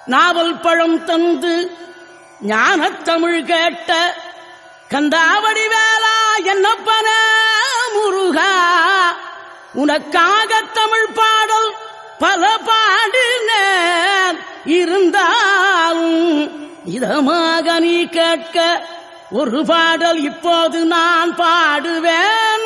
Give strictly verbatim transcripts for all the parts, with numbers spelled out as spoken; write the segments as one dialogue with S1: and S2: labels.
S1: நாவல் பழம் தந்து ஞானத்தமிழ் கேட்ட கந்தாவடி வேளா என்னப்பன முருகா, உனக்காக தமிழ் பாடல் பல பாடினேன், இருந்தாலும் இதமாக நீ கேட்க ஒரு பாடல் இப்போது நான் பாடுவேன்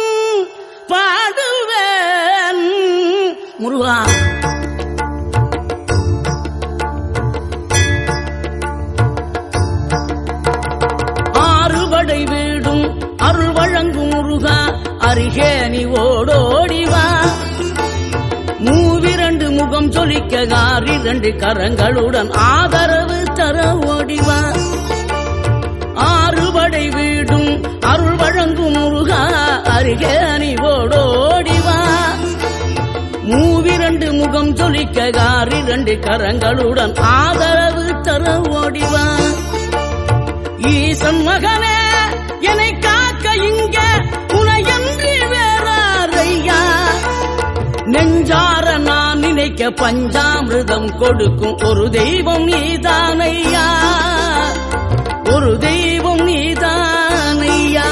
S1: பாடுவேன் முருகா. ஆறுபடை வீடும் அருள் வழங்கும் முருகா, அருகே நீ ஓடோடிவா. மூவிரண்டு முகம் சொலிக்க ஆறிரண்டு கரங்களுடன் ஆதரவு தர ஓடிவா. ஆறுபடை வீடும் அருள் வழங்கும் முருகா, அருகே நீ ஓடோடிவா. மூவிரண்டு முகம் சொலிக்க ஆறிரண்டு கரங்களுடன் ஆதரவு தர ஓடிவா. ஈசன் மகனே என்னை காக்க இங்க உனையன்றி வேறாரையா, நெஞ்சார நான் நினைக்க பஞ்சாமிர்தம் கொடுக்கும் ஒரு தெய்வம் நீதானையா, ஒரு தெய்வம் நீதானையா.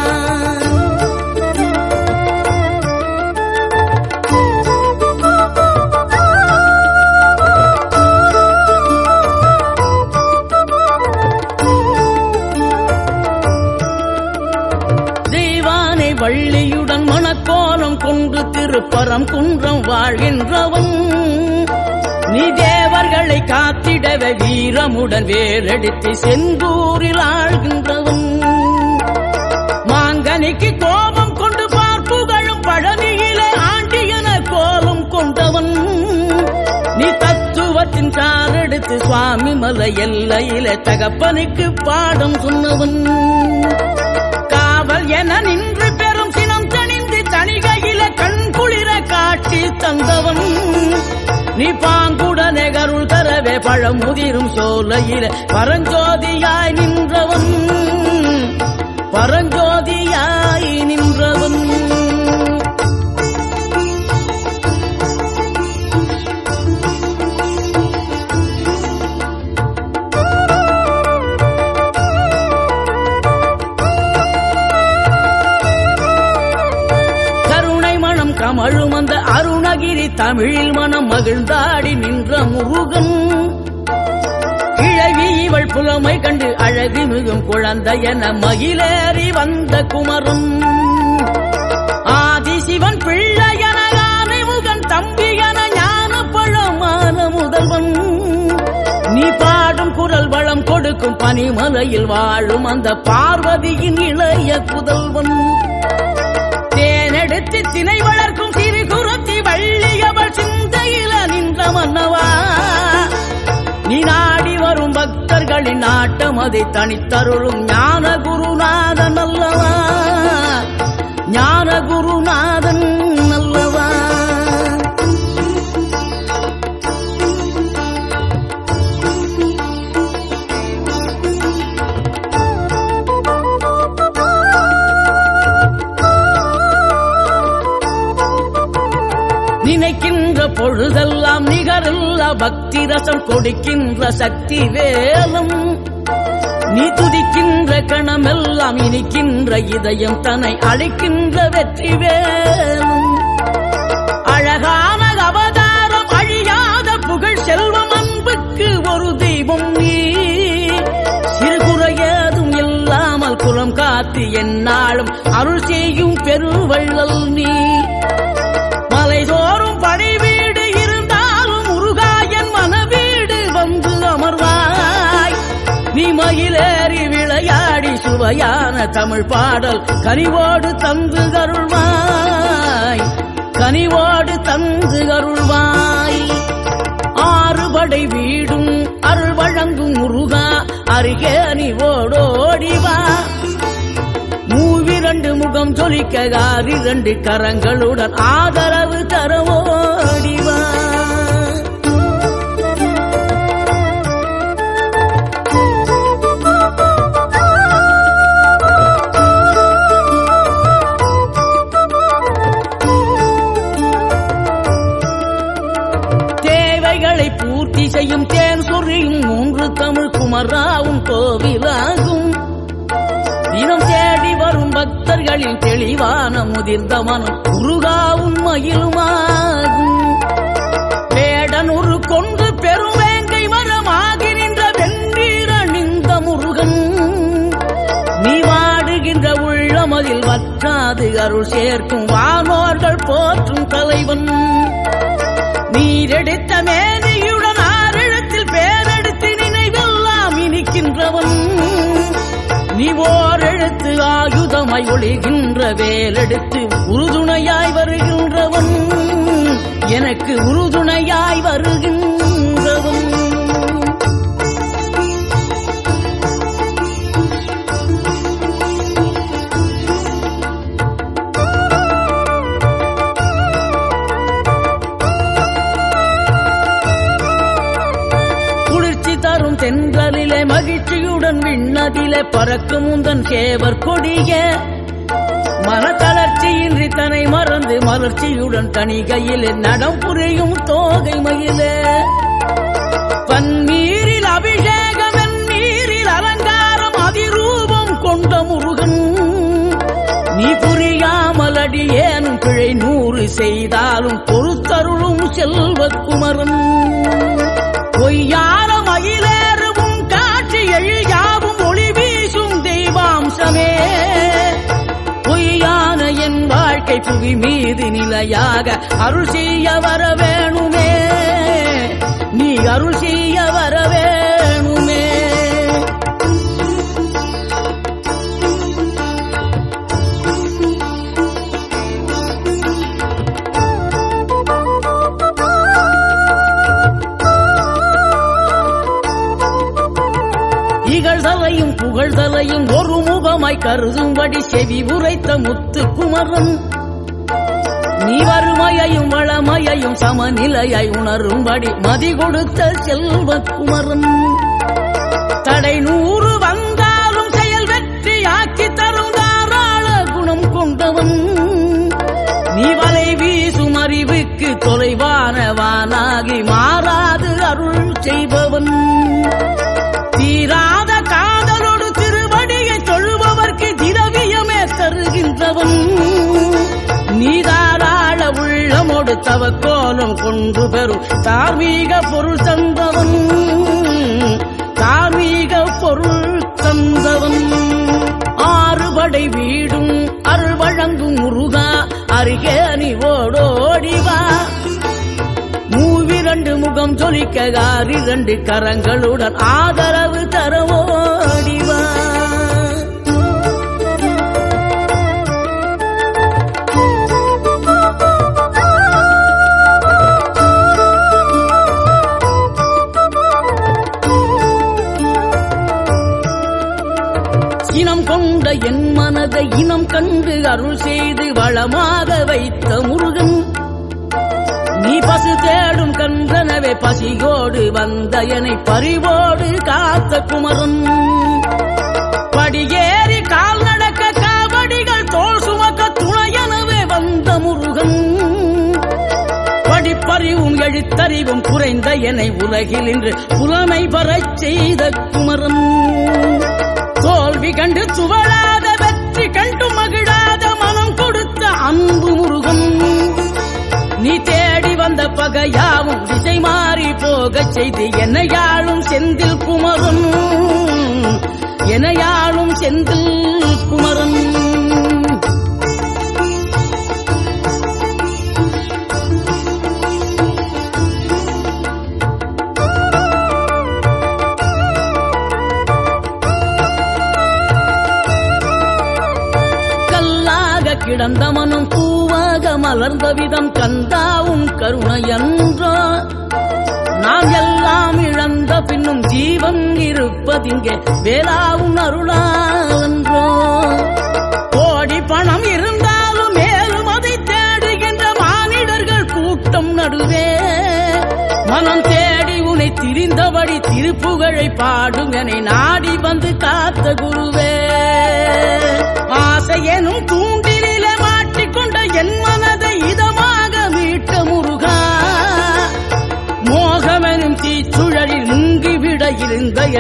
S1: வள்ளியுடன் மணக்கோலம் கொண்டு திருப்பரம் குன்றம் வாழ்கின்றவன், நீ தேவர்களை காத்திடவே வீரமுடன் வேலெடுத்து செந்தூரில் ஆழ்கின்றவன். மாங்கனிக்கு கோபம் கொண்டு பார்ப்புகழும் பழனியிலே ஆண்டியன கோலம் கொண்டவன், நீ தத்துவத்தின் சாரெடுத்து சுவாமி மலை எல்லையிலே தகப்பனுக்கு பாடம் சொன்னவன். காவல் என நின்று பெரும் சினம் தணிந்து தணிகையில கண் குளிர காட்சி தந்தவன், நீ பாங்குடனே கருள் தரவே பழமுதிரும் சோலையில பரஞ்சோதியாய் நின்றவன், பரஞ்சோதியாய் நின்றவன். கமழும் அந்த அருணகிரி தமிழில் மனம் மகிழ்ந்தாடி நின்ற முருகன், கிழவி இவள் புலமை கண்டு அழகு மிகும் குழந்தை என மகிழேறி வந்த குமரன். ஆதிசிவன் பிள்ளையன யானை முகன் தம்பி என ஞான பழமான முதல்வன், நீ பாடும் குரல் வளம் கொடுக்கும் பனிமலையில் வாழும் அந்த பார்வதியின் இளைய புதல்வன். தேனெடுத்து திணை வளர்க்கும் சிறு குரத்தி வள்ளியவள் சிந்தையில நின்ற மன்னவா, நீ நாடி வரும் பக்தர்களின் நாட்டம் அதை தனித்தருளும் ஞான குருநாதன் அல்லவா, ஞான குருநாதன் அல்லவா. நினைக்கின்ற பொழுதெல்லாம் நிகரில்லா பக்தி ரசம் கொடுக்கின்ற சக்தி வேலம், நீ துதிக்கின்ற கணமெல்லாம் இனிக்கின்ற இதயம் தன்னை அழிக்கின்ற வெற்றி வேலும். அழகான அவதாரம் அழியாத புகழ் செல்வம் அன்புக்கு ஒரு தெய்வம் நீ, சிறுகுறையதும் இல்லாமல் குலம் காத்து எந்நாளும் அருள் செய்யும் பெருவள்ளல் நீ. மலைதோறும் படை வீடு இருந்தாலும் முருகாயன் மனவீடு வந்து அமர்வாய், நீ மயிலேறி விளையாடி சுவையான தமிழ் பாடல் கனிவோடு தந்து கருள்வாய், கனிவோடு தந்து கருள்வாய். ஆறுபடை வீடும் அருள் வழங்கும் முருகா, அருகே நீ ஓடோடிவா. மூவிரண்டு முகம் சொலிக்க ஆறிரண்டு கரங்களுடன் ஆதரவு தர ஓடிவா. தேவைகளை பூர்த்தி முத்திசையும் தேன் சொறியும் மூன்று தமிழ் குமராவும் கோவிலாகும். தினம் தேடி வரும் பக்தர்களின் தெளிவான முதிர்ந்த மனம் முருகாவும் மயிலுமாகும். வேடனூறு கொண்டு பெருவேங்கை மரமாகி நின்ற வெண்ணீர் அணிந்த முருகன், நீ வாடுகின்ற உள்ளமதில் வற்றாது அருள் சேர்க்கும் வானோர்கள் போற்றும் தலைவன். நீரெடுத்த மேனியுடன் ஆறிடத்தில் பேரெடுத்து நினைவெல்லாம் இனிக்கின்றவன். நீ ஓர் எழுத்து ஆயுதமாய் ஒளிகின்ற வேலெடுத்து உறுதுணையாய் வருகின்றவன், எனக்கு உறுதுணையாய் வருகின்றவன். தென்றலிலே மகிழ்ச்சியுடன் விண்ணதிலே பறக்கும் உந்தன் சேவர் கொடிய, மனத்தளர்ச்சியின்றி தன்னை மறந்து மலர்ச்சியுடன் தணிகையிலே நடம் புரியும் தோகை மயிலே. பன்னீரில் அபிஷேகம் நீரில் அலங்காரம் அதிரூபம் கொண்ட முருகன், நீ புரியாமல் அடியேனும் பிழை நூறு செய்தாலும் பொறுத்தருளும் செல்வக்குமரன். பொய்யான மயிலேறும் காட்சி எழியாவும் ஒளி வீசும் தெய்வாம்சமே, பொய்யான என் வாழ்க்கை புவி மீது நிலையாக அருள் செய்ய வர வேணுமே, நீ அருள் செய்ய வர வேணுமே. இகழ்தலையும் புகழ்தலையும் ஒரு முகமாய் கருதும்படி செவி உரைத்த முத்து குமரன், நீ வறுமையையும் வளமையையும் சமநிலையை உணரும்படி மதி கொடுத்த செல்வக்குமரன். தடை நூறு வந்தாலும் செயல் வெற்றி ஆக்கி தரும் தாராள குணம் கொண்டவன், நீ வலை வீசும் அறிவுக்கு தொலைவானவானாகி மாறாது அருள் செய்பவன். தீராத காதலோடு திருவடியை தொழுபவர்க்கு திரவியமே தருகின்றவன், நீதாராள உள்ளமோடு தவக்கோலம் கொண்டு பெறும் தார்மீக பொருள் தந்தவன், தார்மீக பொருள் தந்தவன். ஆறுபடை வீடும் அருள் வழங்கும் முருகா, அருகே நீ ஓடோடிவா. மூவிரண்டு முகம் ஜொலிக்க ஆறிரண்டு கரங்களுடன் ஆதரவு தரவோடிவா. இனம் கொண்ட என் மனதை இனம் கண்டு அருள் செய்து வளமாக வைத்த முருகன், நீ பசு தேடும் கன்றனவே பசியோடு வந்த என்னை பறிவோடு காத்த குமரன். படியேறி கால் நடக்க காவடிகள் தோல் சுமக்க துணையனவே வந்த முருகன், படிப்பறிவும் எழுத்தறிவும் குறைந்த என்னை உலகில் இன்று புலமை பெறச் செய்த குமரன். தோல்வி கண்டு துவளாத வெற்றி கண்டு மகிழாத மனம் கொடுத்த அன்பு முருகன், நீ தேடி வந்த பகையாவும் திசை மாறி போகச் செய்து என்னையாளும் செந்தில் குமரன், என்னையாளும் செந்தில் குமரன். கிடந்த மனம் பூவாக மலர்ந்த விதம் கந்தாவும் கருணையன்றோ, நாம் எல்லாம் இழந்த பின்னும் ஜீவன் இருப்பதிங்கே வேளாவும் அருளாவன்றோ. கோடி பணம் இருந்தாலும் மேலும் அதை தேடுகின்ற மானிடர்கள் கூட்டம் நடுவே, மனம் தேடி உனை திரிந்தபடி திருப்புகழை பாடும் என நாடி வந்து காத்த குருவே. ஆசையெனும் தூண்டிலே மாட்டிக்கொண்ட என் மனதை இதமாக மீட்ட முருகா, மோகமெனும் தீ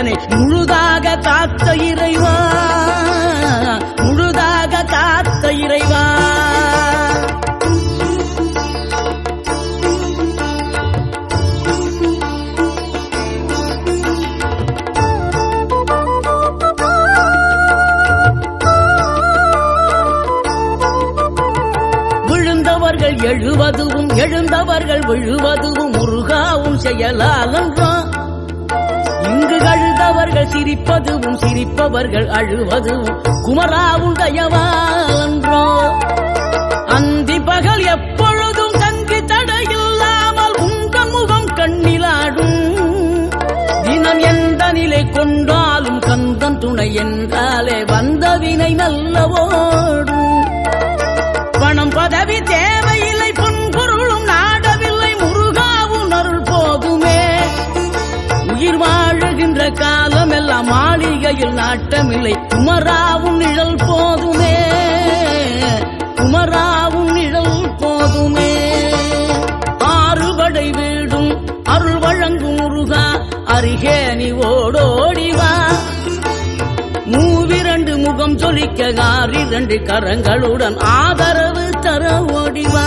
S1: என்னை முழுதாக காத்த இறைவா, முழுதாக காத்த இறைவா. விழுந்தவர்கள் எழுவதுவும் எழுந்தவர்கள் விழுவதுவும் முருகாவும் செயலாலன்றான். இங்கு அழுதவர்கள் சிரிப்பதுவும் சிரிப்பவர்கள் அழுவதுவும் குமராவும் தயவாலன்றோ. அந்தி பகல் எப்பொழுதும் தங்கி தடையில்லாமல் உங்கள் முகம் கண்ணிலாடும். தினம் எந்த நிலை கொண்டாலும் கந்தன் துணை என்றாலே வந்த வினை நல்லவோடும். பணம் பதவி தேவையில்லை, பொன்பொருளும் நாடவில்லை, முருகாவும் அருள் போதுமே. உயிர் வாழுகின்ற காலம் எல்லாம் மாளிகையில் நாட்டமில்லை, குமராவும் நிழல் போதுமே, குமராவும் நிழல் போதுமே. ஆறுபடை வீடும் அருள் வழங்கும் முருகா, அருகே நீ ஓடோடிவா. மூவிரண்டு முகம் ஜொலிக்க ஆறிரண்டு கரங்களுடன் ஆதரவு தர ஓடிவா.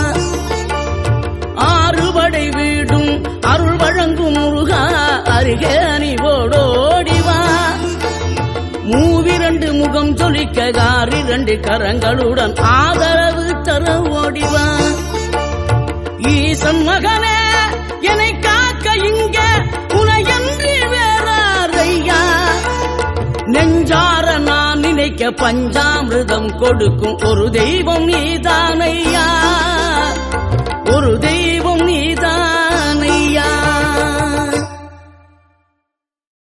S1: ஆறுபடை வீடும் அருள் வழங்கும் முருகா, அருகே நீ ஓடோடிவா. மூவிரண்டு முகம் ஜொலிக்க ஆறிரண்டு கரங்களுடன் ஆதரவு தர ஓடிவா. ஈசன் மகனே என்னை காக்க இங்க உனையன்றி வேறாரையா. நெஞ்சார நான் நினைக்க பஞ்சாமிர்தம் கொடுக்கும் ஒரு தெய்வம் நீதானையா, ஒரு தெய்வம்